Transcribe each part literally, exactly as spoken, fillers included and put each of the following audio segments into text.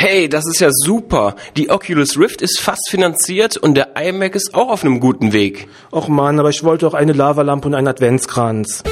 Hey, das ist ja super. Die Oculus Rift ist fast finanziert und der iMac ist auch auf einem guten Weg. Och Mann, aber ich wollte auch eine Lavalampe und einen Adventskranz.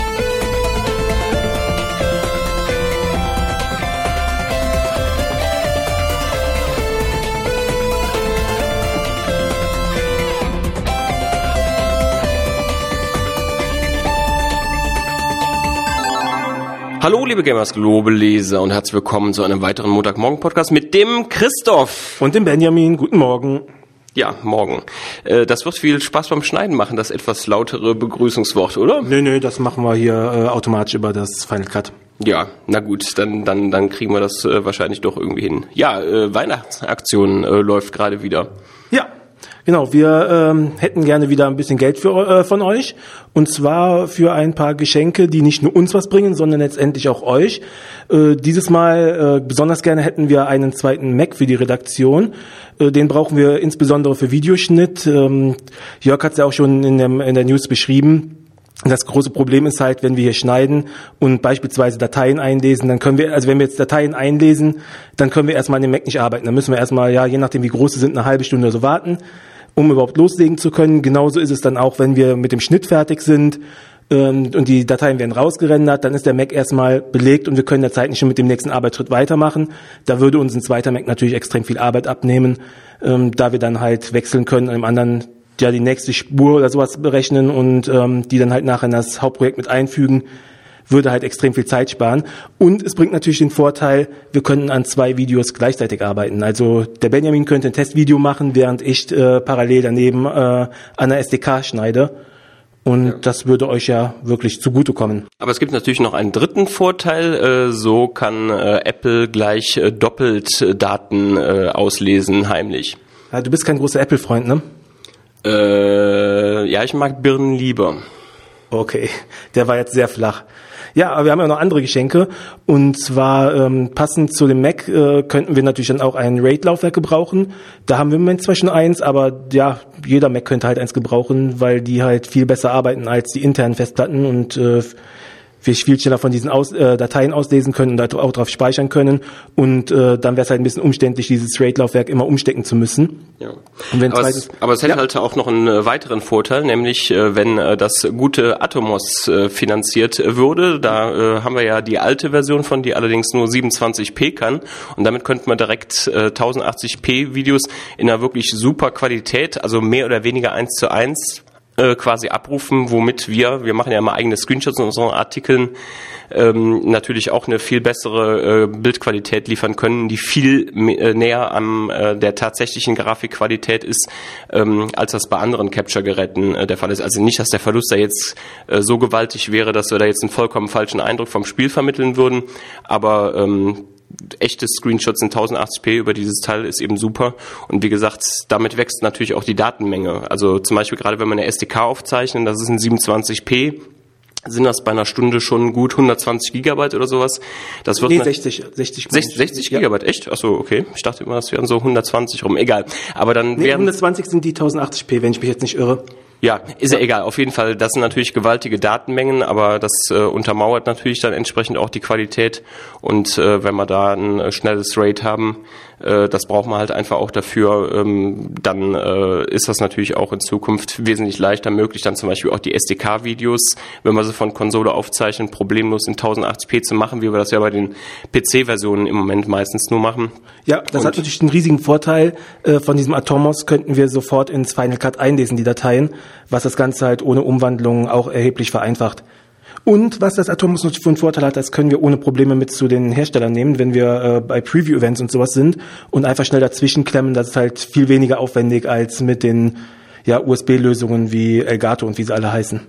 Hallo liebe Gamers Global Leser und herzlich willkommen zu einem weiteren Montagmorgen-Podcast mit dem Christoph. Und dem Benjamin. Guten Morgen. Ja, morgen. Äh, das wird viel Spaß beim Schneiden machen, das etwas lautere Begrüßungswort, oder? Nö, nö, das machen wir hier äh, automatisch über das Final Cut. Ja, na gut, dann dann dann kriegen wir das äh, wahrscheinlich doch irgendwie hin. Ja, äh, Weihnachtsaktion äh, läuft gerade wieder. Ja. Genau, wir ähm, hätten gerne wieder ein bisschen Geld für, äh, von euch, und zwar für ein paar Geschenke, die nicht nur uns was bringen, sondern letztendlich auch euch. Äh, dieses Mal äh, besonders gerne hätten wir einen zweiten Mac für die Redaktion. Äh, den brauchen wir insbesondere für Videoschnitt. Ähm, Jörg hat es ja auch schon in, dem, in der News beschrieben. Das große Problem ist halt, wenn wir hier schneiden und beispielsweise Dateien einlesen, dann können wir, also wenn wir jetzt Dateien einlesen, dann können wir erstmal an dem Mac nicht arbeiten. Dann müssen wir erstmal, ja, je nachdem wie groß sie sind, eine halbe Stunde oder so warten, um überhaupt loslegen zu können. Genauso ist es dann auch, wenn wir mit dem Schnitt fertig sind ähm, und die Dateien werden rausgerendert, dann ist der Mac erstmal belegt und wir können in der Zeit nicht schon mit dem nächsten Arbeitsschritt weitermachen. Da würde uns ein zweiter Mac natürlich extrem viel Arbeit abnehmen, ähm, da wir dann halt wechseln können, an dem anderen ja die nächste Spur oder sowas berechnen und ähm, die dann halt nachher in das Hauptprojekt mit einfügen, würde halt extrem viel Zeit sparen. Und es bringt natürlich den Vorteil, wir können an zwei Videos gleichzeitig arbeiten. Also der Benjamin könnte ein Testvideo machen, während ich äh, parallel daneben äh, an der S D K schneide. Und ja, das würde euch ja wirklich zugutekommen. Aber es gibt natürlich noch einen dritten Vorteil. Äh, so kann äh, Apple gleich äh, doppelt äh, Daten äh, auslesen, heimlich. Ja, du bist kein großer Apple-Freund, ne? Äh, ja, ich mag Birnen lieber. Okay, der war jetzt sehr flach. Ja, aber wir haben ja noch andere Geschenke, und zwar ähm, passend zu dem Mac äh, könnten wir natürlich dann auch ein RAID-Laufwerk gebrauchen. Da haben wir im Moment zwar schon eins, aber ja, jeder Mac könnte halt eins gebrauchen, weil die halt viel besser arbeiten als die internen Festplatten und äh, wir viel schneller von diesen Aus, äh, Dateien auslesen können und da auch drauf speichern können. Und äh, dann wäre es halt ein bisschen umständlich, dieses RAID-Laufwerk immer umstecken zu müssen. Ja. Und wenn aber, zweites, es, aber es hätte ja halt auch noch einen äh, weiteren Vorteil, nämlich äh, wenn äh, das gute Atomos äh, finanziert äh, würde. Da äh, haben wir ja die alte Version von, die allerdings nur siebenundzwanzig p kann. Und damit könnte man direkt äh, tausendachtzig p Videos in einer wirklich super Qualität, also mehr oder weniger eins zu eins, quasi abrufen, womit wir, wir machen ja mal eigene Screenshots in unseren Artikeln, ähm, natürlich auch eine viel bessere äh, Bildqualität liefern können, die viel äh, näher am äh, der tatsächlichen Grafikqualität ist, ähm, als das bei anderen Capture-Geräten äh, der Fall ist. Also nicht, dass der Verlust da jetzt äh, so gewaltig wäre, dass wir da jetzt einen vollkommen falschen Eindruck vom Spiel vermitteln würden, aber ähm, echte Screenshots in tausendachtzig p über dieses Teil ist eben super. Und wie gesagt, damit wächst natürlich auch die Datenmenge. Also zum Beispiel gerade wenn wir eine S D K aufzeichnen, das ist in siebenundzwanzig p, sind das bei einer Stunde schon gut hundertzwanzig Gigabyte oder sowas. Das wird nee, sechzig, sechzig, sechzig, sechzig Gigabyte, ja. Echt? Achso, okay. Ich dachte immer, das wären so hundertzwanzig rum. Egal. Aber dann nee, wären hundertzwanzig sind die tausendachtzig p, wenn ich mich jetzt nicht irre. Ja, ist ja egal. Auf jeden Fall, das sind natürlich gewaltige Datenmengen, aber das äh, untermauert natürlich dann entsprechend auch die Qualität. Und äh, wenn wir da ein äh, schnelles RAID haben, äh, das braucht man halt einfach auch dafür, ähm, dann äh, ist das natürlich auch in Zukunft wesentlich leichter möglich, dann zum Beispiel auch die S D K-Videos, wenn wir sie von Konsole aufzeichnen, problemlos in tausendachtzig p zu machen, wie wir das ja bei den P C-Versionen im Moment meistens nur machen. Ja, das Und hat natürlich einen riesigen Vorteil. Äh, von diesem Atomos könnten wir sofort ins Final Cut einlesen, die Dateien, was das Ganze halt ohne Umwandlung auch erheblich vereinfacht. Und was das Atomos noch für einen Vorteil hat, das können wir ohne Probleme mit zu den Herstellern nehmen, wenn wir äh, bei Preview-Events und sowas sind und einfach schnell dazwischen klemmen. Das ist halt viel weniger aufwendig als mit den ja, U S B-Lösungen wie Elgato und wie sie alle heißen.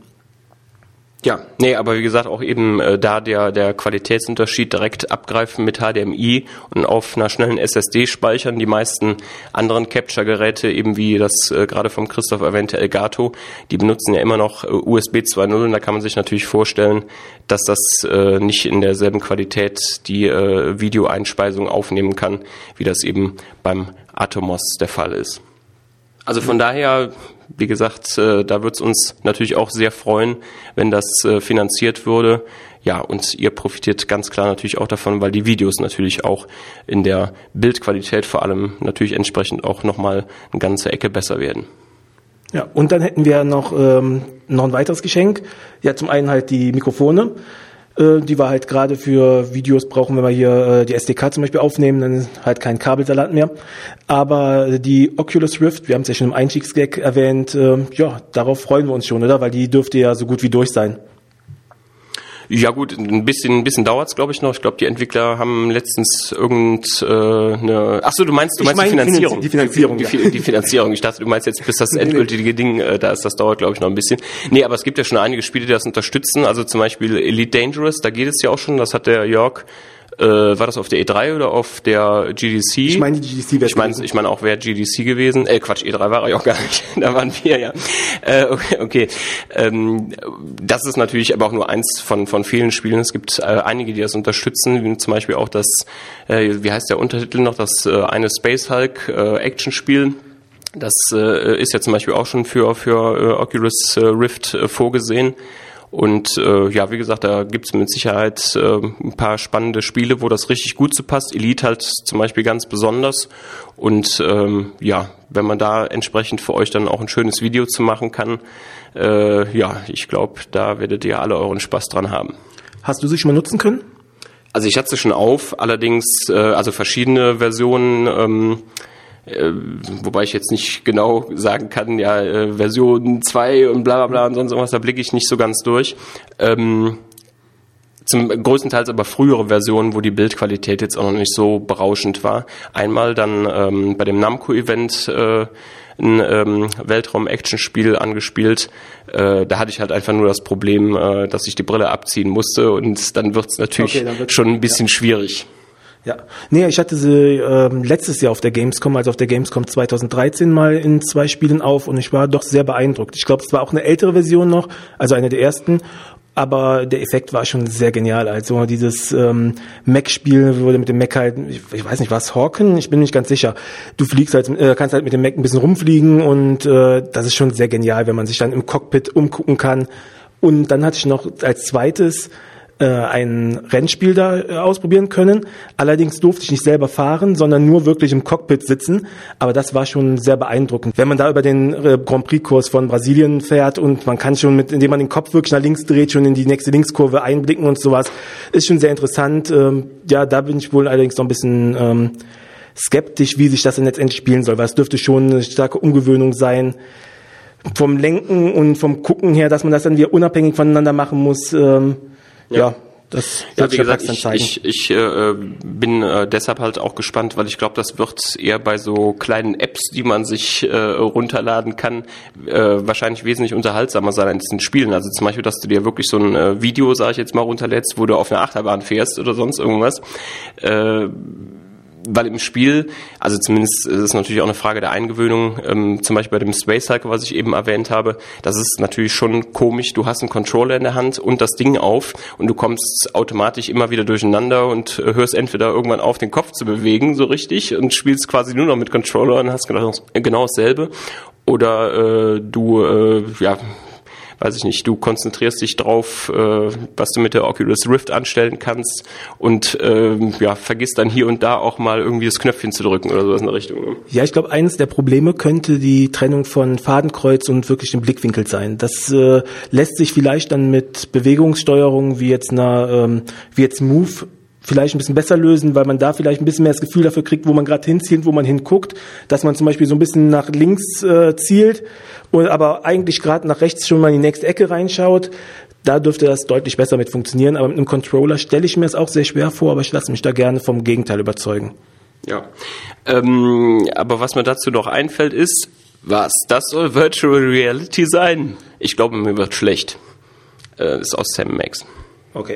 Ja, nee, aber wie gesagt, auch eben äh, da der der Qualitätsunterschied direkt abgreifen mit H D M I und auf einer schnellen S S D speichern. Die meisten anderen Capture-Geräte, eben wie das äh, gerade vom Christoph erwähnte Elgato, die benutzen ja immer noch äh, U S B zwei Punkt null und da kann man sich natürlich vorstellen, dass das äh, nicht in derselben Qualität die äh, Videoeinspeisung aufnehmen kann, wie das eben beim Atomos der Fall ist. Also von daher, wie gesagt, äh, da wird es uns natürlich auch sehr freuen, wenn das äh, finanziert würde. Ja, und ihr profitiert ganz klar natürlich auch davon, weil die Videos natürlich auch in der Bildqualität vor allem natürlich entsprechend auch nochmal eine ganze Ecke besser werden. Ja, und dann hätten wir noch, ähm, noch ein weiteres Geschenk. Ja, zum einen halt die Mikrofone. Äh, die wir halt gerade für Videos brauchen, wenn wir hier äh, die S D K zum Beispiel aufnehmen, dann ist halt kein Kabelsalat mehr. Aber die Oculus Rift, wir haben es ja schon im Einstiegsgag erwähnt, äh, ja, darauf freuen wir uns schon, oder? Weil die dürfte ja so gut wie durch sein. Ja gut, ein bisschen, ein bisschen dauert's, glaube ich noch. Ich glaube, die Entwickler haben letztens irgendeine. Äh, Ach so, du meinst, du meinst ich die Finanzierung? Die Finanzierung, die, die, die Finanzierung. Ich dachte, du meinst jetzt bis das endgültige Ding. Äh, da ist das dauert, glaube ich, noch ein bisschen. Nee, aber es gibt ja schon einige Spiele, die das unterstützen. Also zum Beispiel Elite Dangerous. Da geht es ja auch schon. Das hat der Jörg. Äh, war das auf der E drei oder auf der G D C? Ich meine, die G D C wäre Ich meine, ich meine auch wäre G D C gewesen. Äh, Quatsch, E drei war er auch gar nicht. Da waren wir, ja. Äh, okay, okay. Ähm, das ist natürlich aber auch nur eins von von vielen Spielen. Es gibt äh, einige, die das unterstützen, wie zum Beispiel auch das, äh, wie heißt der Untertitel noch, das äh, eine Space Hulk äh, Action-Spiel. Das äh, ist ja zum Beispiel auch schon für für äh, Oculus äh, Rift äh, vorgesehen. Und äh, ja, wie gesagt, da gibt's mit Sicherheit äh, ein paar spannende Spiele, wo das richtig gut zu passt. Elite halt zum Beispiel ganz besonders. Und ähm, ja, wenn man da entsprechend für euch dann auch ein schönes Video zu machen kann, äh, ja, ich glaube, da werdet ihr alle euren Spaß dran haben. Hast du sie schon mal nutzen können? Also ich hatte sie schon auf, allerdings äh, also verschiedene Versionen, ähm, Äh, wobei ich jetzt nicht genau sagen kann, ja, äh, Version zwei und bla bla bla und sonst irgendwas, da blicke ich nicht so ganz durch. Ähm, zum größtenteils aber frühere Versionen, wo die Bildqualität jetzt auch noch nicht so berauschend war. Einmal dann ähm, bei dem Namco-Event äh, ein ähm, Weltraum-Action-Spiel angespielt. Äh, da hatte ich halt einfach nur das Problem, äh, dass ich die Brille abziehen musste und dann wird's natürlich okay, dann wird's, schon ein bisschen ja. schwierig. Ja, nee, ich hatte sie ähm, letztes Jahr auf der Gamescom, also auf der Gamescom zwanzig dreizehn mal in zwei Spielen auf und ich war doch sehr beeindruckt. Ich glaube, es war auch eine ältere Version noch, also eine der ersten, aber der Effekt war schon sehr genial. Also dieses ähm, Mac-Spiel, wo du mit dem Mac halt, ich, ich weiß nicht, was Hawken? Ich bin mir nicht ganz sicher. Du fliegst halt, äh, kannst halt mit dem Mac ein bisschen rumfliegen und äh, das ist schon sehr genial, wenn man sich dann im Cockpit umgucken kann. Und dann hatte ich noch als zweites ein Rennspiel da ausprobieren können. Allerdings durfte ich nicht selber fahren, sondern nur wirklich im Cockpit sitzen. Aber das war schon sehr beeindruckend. Wenn man da über den Grand Prix-Kurs von Brasilien fährt und man kann schon, mit, indem man den Kopf wirklich nach links dreht, schon in die nächste Linkskurve einblicken und sowas, ist schon sehr interessant. Ja, da bin ich wohl allerdings noch ein bisschen ähm, skeptisch, wie sich das denn letztendlich spielen soll, weil es dürfte schon eine starke Umgewöhnung sein. Vom Lenken und vom Gucken her, dass man das dann wieder unabhängig voneinander machen muss. Ähm, Ja, ja, das ja, wie gesagt, ich, ich, ich äh, bin äh, deshalb halt auch gespannt, weil ich glaube, das wird eher bei so kleinen Apps, die man sich äh, runterladen kann, äh, wahrscheinlich wesentlich unterhaltsamer sein als in Spielen. Also zum Beispiel, dass du dir wirklich so ein äh, Video, sage ich jetzt mal, runterlädst, wo du auf einer Achterbahn fährst oder sonst irgendwas. Äh, Weil im Spiel, also zumindest ist es natürlich auch eine Frage der Eingewöhnung, ähm, zum Beispiel bei dem Space Hulk, was ich eben erwähnt habe, das ist natürlich schon komisch, du hast einen Controller in der Hand und das Ding auf und du kommst automatisch immer wieder durcheinander und äh, hörst entweder irgendwann auf, den Kopf zu bewegen, so richtig, und spielst quasi nur noch mit Controller und hast genau, genau dasselbe. Oder äh, du, äh, ja... weiß ich nicht, du konzentrierst dich drauf, äh, was du mit der Oculus Rift anstellen kannst und äh, ja, vergisst dann hier und da auch mal irgendwie das Knöpfchen zu drücken oder sowas in der Richtung. Ne? Ja, ich glaube, eines der Probleme könnte die Trennung von Fadenkreuz und wirklich dem Blickwinkel sein. Das äh, lässt sich vielleicht dann mit Bewegungssteuerung wie jetzt einer, ähm, wie jetzt Move vielleicht ein bisschen besser lösen, weil man da vielleicht ein bisschen mehr das Gefühl dafür kriegt, wo man gerade hinzielt, wo man hinguckt, dass man zum Beispiel so ein bisschen nach links äh, zielt, und aber eigentlich gerade nach rechts schon mal in die nächste Ecke reinschaut. Da dürfte das deutlich besser mit funktionieren, aber mit einem Controller stelle ich mir es auch sehr schwer vor, aber ich lasse mich da gerne vom Gegenteil überzeugen. Ja, ähm, aber was mir dazu noch einfällt ist, was, das soll Virtual Reality sein? Ich glaube, mir wird schlecht. Äh, ist aus Sam Max. Okay.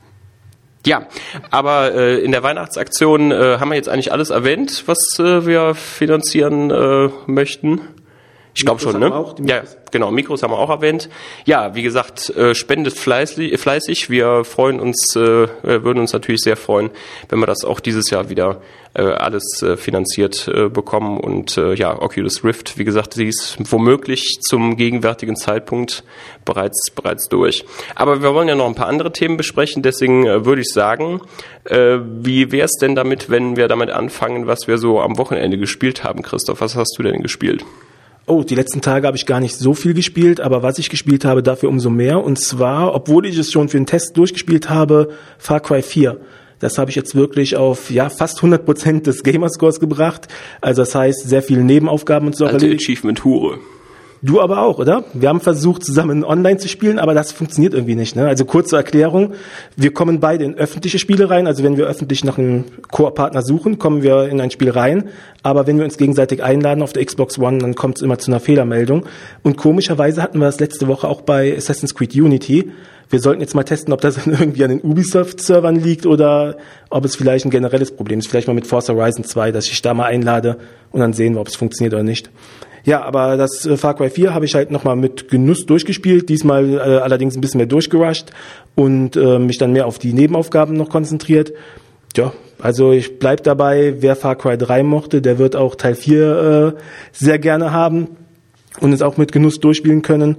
Ja, aber äh, in der Weihnachtsaktion äh, haben wir jetzt eigentlich alles erwähnt, was äh, wir finanzieren äh, möchten. Ich glaube schon, ne? Auch, ja, genau, Mikros haben wir auch erwähnt. Ja, wie gesagt, äh, spendet fleißig, fleißig. Wir freuen uns, äh, würden uns natürlich sehr freuen, wenn wir das auch dieses Jahr wieder äh, alles äh, finanziert äh, bekommen. Und äh, ja, Oculus Rift, wie gesagt, sie ist womöglich zum gegenwärtigen Zeitpunkt bereits bereits durch. Aber wir wollen ja noch ein paar andere Themen besprechen, deswegen äh, würde ich sagen, äh, wie wäre es denn damit, wenn wir damit anfangen, was wir so am Wochenende gespielt haben, Christoph? Was hast du denn gespielt? Oh, die letzten Tage habe ich gar nicht so viel gespielt, aber was ich gespielt habe, dafür umso mehr. Und zwar, obwohl ich es schon für den Test durchgespielt habe, Far Cry vier. Das habe ich jetzt wirklich auf ja fast hundert Prozent des Gamerscores gebracht. Also das heißt, sehr viele Nebenaufgaben und so. Alte Achievement-Hure. Du aber auch, oder? Wir haben versucht, zusammen online zu spielen, aber das funktioniert irgendwie nicht. Ne? Also kurze Erklärung, wir kommen beide in öffentliche Spiele rein. Also wenn wir öffentlich nach einem Koop-Partner suchen, kommen wir in ein Spiel rein. Aber wenn wir uns gegenseitig einladen auf der Xbox One, dann kommt es immer zu einer Fehlermeldung. Und komischerweise hatten wir das letzte Woche auch bei Assassin's Creed Unity. Wir sollten jetzt mal testen, ob das irgendwie an den Ubisoft-Servern liegt oder ob es vielleicht ein generelles Problem ist. Vielleicht mal mit Forza Horizon zwei, dass ich da mal einlade und dann sehen wir, ob es funktioniert oder nicht. Ja, aber das äh, Far Cry vier habe ich halt nochmal mit Genuss durchgespielt, diesmal äh, allerdings ein bisschen mehr durchgerusht und äh, mich dann mehr auf die Nebenaufgaben noch konzentriert. Ja, also ich bleib dabei, wer Far Cry drei mochte, der wird auch Teil vier äh, sehr gerne haben und es auch mit Genuss durchspielen können.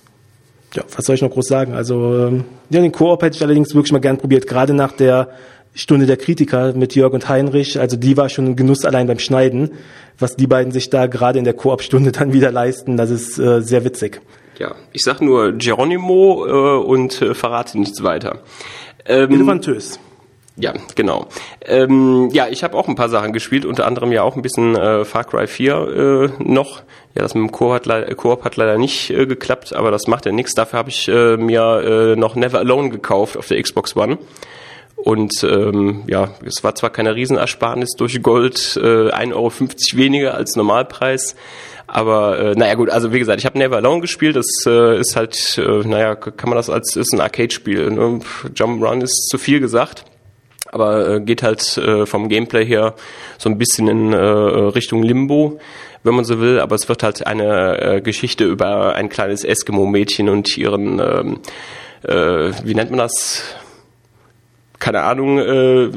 Ja, was soll ich noch groß sagen? Also ähm, ja, den Koop hätte ich allerdings wirklich mal gern probiert, gerade nach der Stunde der Kritiker mit Jörg und Heinrich, also die war schon ein Genuss allein beim Schneiden. Was die beiden sich da gerade in der Koop-Stunde dann wieder leisten, das ist äh, sehr witzig. Ja, ich sag nur Geronimo äh, und äh, verrate nichts weiter. Ähm, Elefantös. Ja, genau. Ähm, ja, ich habe auch ein paar Sachen gespielt, unter anderem ja auch ein bisschen äh, Far Cry vier äh, noch. Ja, das mit dem Koop hat, le- Koop hat leider nicht äh, geklappt, aber das macht ja nichts. Dafür habe ich äh, mir äh, noch Never Alone gekauft auf der Xbox One. Und ähm, ja, es war zwar keine Riesenersparnis durch Gold, äh, ein Euro fünfzig weniger als Normalpreis, aber äh, naja gut, also wie gesagt, ich habe Never Alone gespielt, das äh, ist halt, äh, naja, kann man das als, ist ein Arcade-Spiel, ne? Jump'n'Run ist zu viel gesagt, aber äh, geht halt äh, vom Gameplay her so ein bisschen in äh, Richtung Limbo, wenn man so will, aber es wird halt eine äh, Geschichte über ein kleines Eskimo-Mädchen und ihren, ähm, äh, wie nennt man das? Keine Ahnung, äh,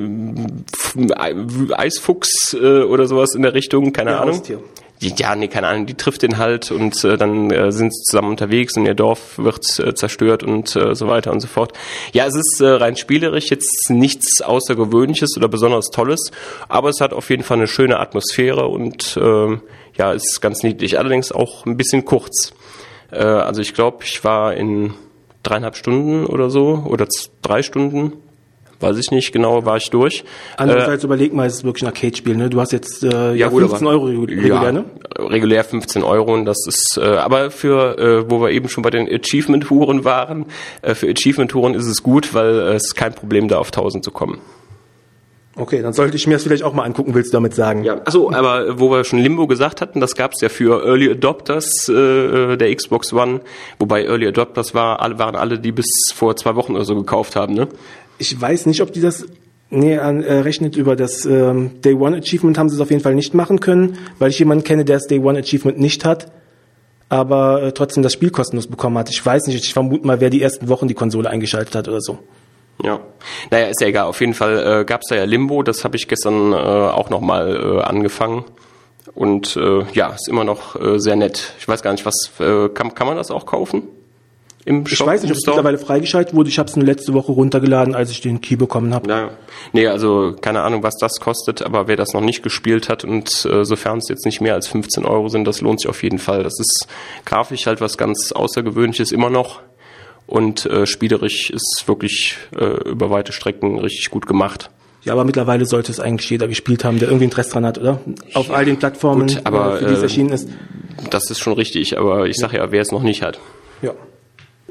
Eisfuchs äh, oder sowas in der Richtung, keine ja, Ahnung. Haustier. Ja, nee, keine Ahnung, die trifft den halt und äh, dann äh, sind sie zusammen unterwegs und ihr Dorf wird äh, zerstört und äh, so weiter und so fort. Ja, es ist äh, rein spielerisch jetzt nichts Außergewöhnliches oder besonders Tolles, aber es hat auf jeden Fall eine schöne Atmosphäre und äh, ja, ist ganz niedlich. Allerdings auch ein bisschen kurz. Äh, also ich glaube, ich war in dreieinhalb Stunden oder so oder z- drei Stunden. Weiß ich nicht, genau war ich durch. Andererseits äh, überleg mal, es ist wirklich ein Arcade-Spiel, ne? Du hast jetzt äh, ja, fünfzehn Euro regulär, ja, ne? Regulär fünfzehn Euro und das ist, äh, aber für, äh, wo wir eben schon bei den Achievement-Huren waren, äh, für Achievement-Huren ist es gut, weil äh, es ist kein Problem, da auf tausend zu kommen. Okay, dann sollte ich mir das vielleicht auch mal angucken, willst du damit sagen? Ja. Achso, aber wo wir schon Limbo gesagt hatten, das gab's ja für Early Adopters äh, der Xbox One, wobei Early Adopters war, alle, waren alle, die bis vor zwei Wochen oder so gekauft haben, ne? Ich weiß nicht, ob die das nee, an, äh, rechnet über das ähm, Day One Achievement, haben sie es auf jeden Fall nicht machen können, weil ich jemanden kenne, der das Day One Achievement nicht hat, aber äh, trotzdem das Spiel kostenlos bekommen hat. Ich weiß nicht, ich vermute mal, wer die ersten Wochen die Konsole eingeschaltet hat oder so. Ja, naja, ist ja egal. Auf jeden Fall äh, gab's da ja Limbo, das habe ich gestern äh, auch nochmal äh, angefangen und äh, ja, ist immer noch äh, sehr nett. Ich weiß gar nicht, was, äh, kann, kann man das auch kaufen? Im ich Shop, weiß nicht, ob es mittlerweile freigeschaltet wurde. Ich habe es nur letzte Woche runtergeladen, als ich den Key bekommen habe. Ja, nee, also keine Ahnung, was das kostet, aber wer das noch nicht gespielt hat und äh, sofern es jetzt nicht mehr als fünfzehn Euro sind, das lohnt sich auf jeden Fall. Das ist grafisch halt was ganz Außergewöhnliches immer noch und äh, spielerisch ist wirklich äh, über weite Strecken richtig gut gemacht. Ja, aber mittlerweile sollte es eigentlich jeder gespielt haben, der irgendwie Interesse dran hat, oder? Auf all den Plattformen, gut, aber, für die es äh, erschienen ist. Das ist schon richtig, aber ich sage ja, wer es noch nicht hat. Ja.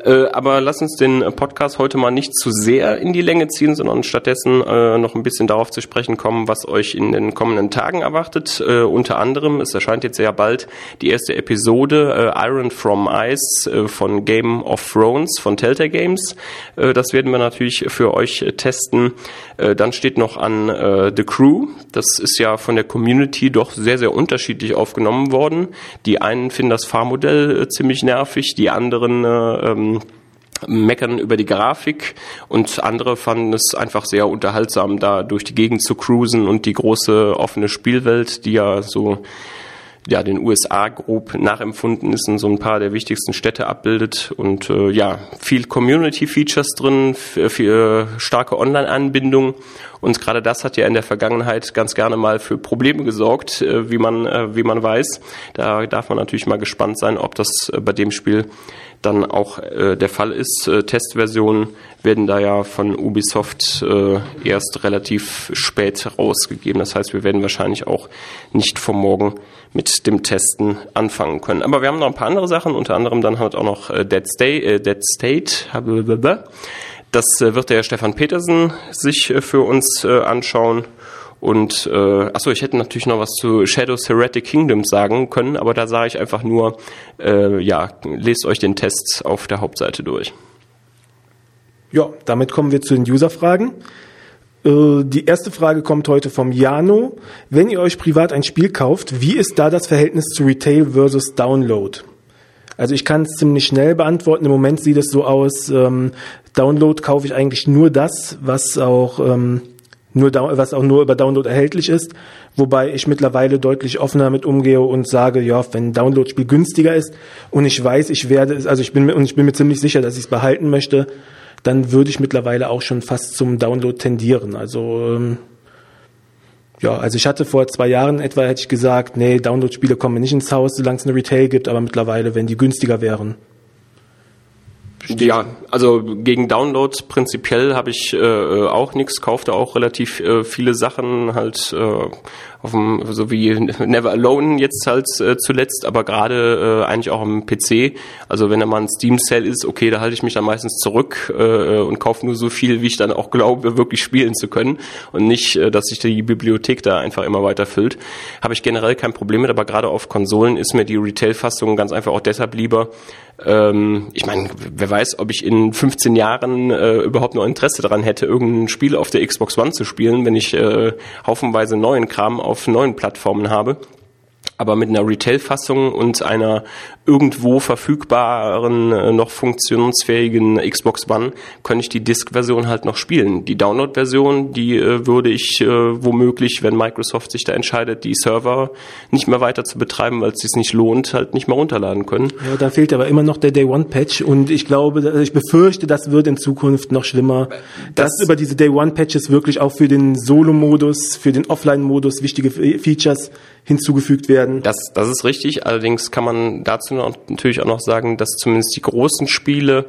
Äh, aber lass uns den Podcast heute mal nicht zu sehr in die Länge ziehen, sondern stattdessen äh, noch ein bisschen darauf zu sprechen kommen, was euch in den kommenden Tagen erwartet. Äh, unter anderem, es erscheint jetzt sehr bald die erste Episode äh, Iron from Ice äh, von Game of Thrones von Telltale Games. Äh, das werden wir natürlich für euch äh, testen. Äh, dann steht noch an äh, The Crew. Das ist ja von der Community doch sehr, sehr unterschiedlich aufgenommen worden. Die einen finden das Fahrmodell äh, ziemlich nervig, die anderen äh, ähm, meckern über die Grafik und andere fanden es einfach sehr unterhaltsam, da durch die Gegend zu cruisen und die große offene Spielwelt, die ja so ja den U S A grob nachempfunden ist und so ein paar der wichtigsten Städte abbildet und äh, ja, viel Community-Features drin, für, für starke Online-Anbindung und gerade das hat ja in der Vergangenheit ganz gerne mal für Probleme gesorgt, äh, wie man äh, wie man weiß. Da darf man natürlich mal gespannt sein, ob das äh, bei dem Spiel dann auch äh, der Fall ist. Äh, Testversionen werden da ja von Ubisoft äh, erst relativ spät rausgegeben. Das heißt, wir werden wahrscheinlich auch nicht vom Morgen mit dem Testen anfangen können. Aber wir haben noch ein paar andere Sachen, unter anderem dann halt auch noch äh, Dead, Stay, äh, Dead State. Das äh, wird der Stefan Petersen sich äh, für uns äh, anschauen. Und äh, achso, ich hätte natürlich noch was zu Shadows Heretic Kingdoms sagen können, aber da sage ich einfach nur, äh, ja, lest euch den Test auf der Hauptseite durch. Ja, damit kommen wir zu den User-Fragen. Äh, die erste Frage kommt heute vom Jano. Wenn ihr euch privat ein Spiel kauft, wie ist da das Verhältnis zu Retail versus Download? Also ich kann es ziemlich schnell beantworten. Im Moment sieht es so aus, ähm, Download kaufe ich eigentlich nur das, was auch... Ähm, Nur was auch nur über Download erhältlich ist, wobei ich mittlerweile deutlich offener mit umgehe und sage, ja, wenn ein Download-Spiel günstiger ist und ich weiß, ich werde es, also ich bin mir und ich bin mir ziemlich sicher, dass ich es behalten möchte, dann würde ich mittlerweile auch schon fast zum Download tendieren. Also ähm, ja, also ich hatte vor zwei Jahren etwa hätte ich gesagt, nee, Download-Spiele kommen mir nicht ins Haus, solange es eine Retail gibt, aber mittlerweile, wenn die günstiger wären. Ja, also gegen Downloads prinzipiell habe ich äh, auch nichts, kaufte auch relativ äh, viele Sachen halt äh, auf dem, so wie Never Alone jetzt halt äh, zuletzt, aber gerade äh, eigentlich auch am P C. Also wenn da mal ein Steam Sale ist, okay, da halte ich mich dann meistens zurück äh, und kaufe nur so viel, wie ich dann auch glaube, wirklich spielen zu können und nicht, äh, dass sich die Bibliothek da einfach immer weiter füllt. Habe ich generell kein Problem mit, aber gerade auf Konsolen ist mir die Retail-Fassung ganz einfach auch deshalb lieber. Ähm, ich meine, wer weiß, ob ich in fünfzehn Jahren äh, überhaupt noch Interesse daran hätte, irgendein Spiel auf der Xbox One zu spielen, wenn ich äh, haufenweise neuen Kram auf neuen Plattformen habe. Aber mit einer Retail-Fassung und einer irgendwo verfügbaren, äh, noch funktionsfähigen Xbox One kann ich die Disk-Version halt noch spielen. Die Download-Version, die äh, würde ich äh, womöglich, wenn Microsoft sich da entscheidet, die Server nicht mehr weiter zu betreiben, weil es sich nicht lohnt, halt nicht mehr runterladen können. Ja, da fehlt aber immer noch der Day-One-Patch und ich glaube, ich befürchte, das wird in Zukunft noch schlimmer, das dass über diese Day-One-Patches wirklich auch für den Solo-Modus, für den Offline-Modus wichtige Features hinzugefügt werden. Das, das ist richtig. Allerdings kann man dazu noch, natürlich auch noch sagen, dass zumindest die großen Spiele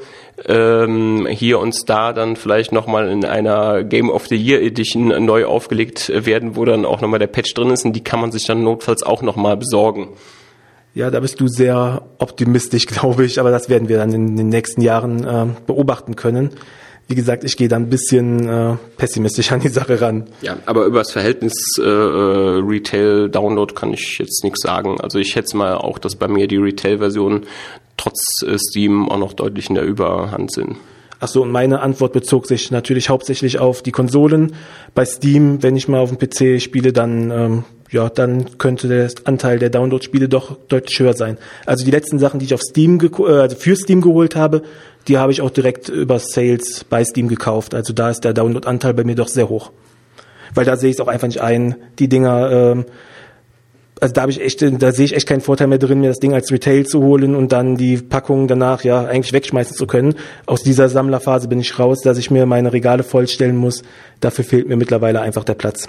ähm, hier und da dann vielleicht nochmal in einer Game of the Year Edition neu aufgelegt werden, wo dann auch nochmal der Patch drin ist und die kann man sich dann notfalls auch nochmal besorgen. Ja, da bist du sehr optimistisch, glaube ich, aber das werden wir dann in den nächsten Jahren äh, beobachten können. Wie gesagt, ich gehe da ein bisschen äh, pessimistisch an die Sache ran. Ja, aber über das Verhältnis äh, Retail-Download kann ich jetzt nichts sagen. Also ich schätze mal auch, dass bei mir die Retail-Versionen trotz äh, Steam auch noch deutlich in der Überhand sind. Ach so, und meine Antwort bezog sich natürlich hauptsächlich auf die Konsolen. Bei Steam, wenn ich mal auf dem P C spiele, dann ähm, ja, dann könnte der Anteil der Download-Spiele doch deutlich höher sein. Also die letzten Sachen, die ich auf Steam geko- äh, also für Steam geholt habe, die habe ich auch direkt über Sales bei Steam gekauft. Also da ist der Download-Anteil bei mir doch sehr hoch. Weil da sehe ich es auch einfach nicht ein, die Dinger, ähm, also da habe ich echt, da sehe ich echt keinen Vorteil mehr drin, mir das Ding als Retail zu holen und dann die Packung danach ja eigentlich wegschmeißen zu können. Aus dieser Sammlerphase bin ich raus, dass ich mir meine Regale vollstellen muss. Dafür fehlt mir mittlerweile einfach der Platz.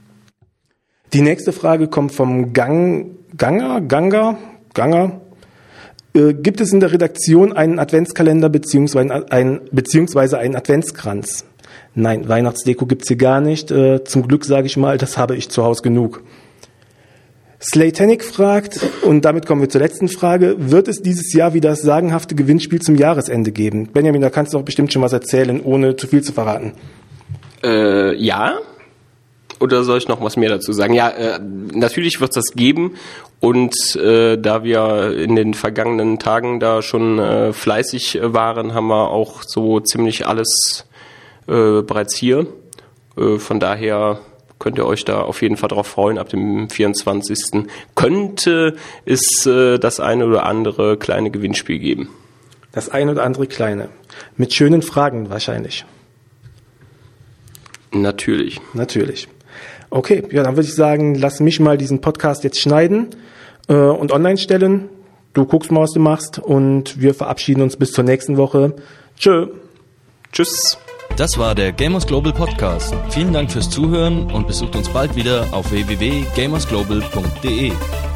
Die nächste Frage kommt vom Gang, Ganger, Ganger, Ganger. Äh, gibt es in der Redaktion einen Adventskalender beziehungsweise, ein, beziehungsweise einen Adventskranz? Nein, Weihnachtsdeko gibt's hier gar nicht. Äh, zum Glück sage ich mal, das habe ich zu Hause genug. Slaytanic fragt, und damit kommen wir zur letzten Frage, wird es dieses Jahr wieder das sagenhafte Gewinnspiel zum Jahresende geben? Benjamin, da kannst du auch bestimmt schon was erzählen, ohne zu viel zu verraten. Äh, ja. Oder soll ich noch was mehr dazu sagen? Ja, äh, natürlich wird es das geben, und äh, da wir in den vergangenen Tagen da schon äh, fleißig waren, haben wir auch so ziemlich alles äh, bereits hier. Äh, von daher könnt ihr euch da auf jeden Fall drauf freuen. Ab dem vierundzwanzigsten könnte es äh, das eine oder andere kleine Gewinnspiel geben. Das eine oder andere kleine. Mit schönen Fragen wahrscheinlich. Natürlich. Natürlich. Okay, ja, dann würde ich sagen, lass mich mal diesen Podcast jetzt schneiden äh, und online stellen. Du guckst mal, was du machst, und wir verabschieden uns bis zur nächsten Woche. Tschö. Tschüss. Das war der Gamers Global Podcast. Vielen Dank fürs Zuhören und besucht uns bald wieder auf w w w punkt gamers global punkt d e.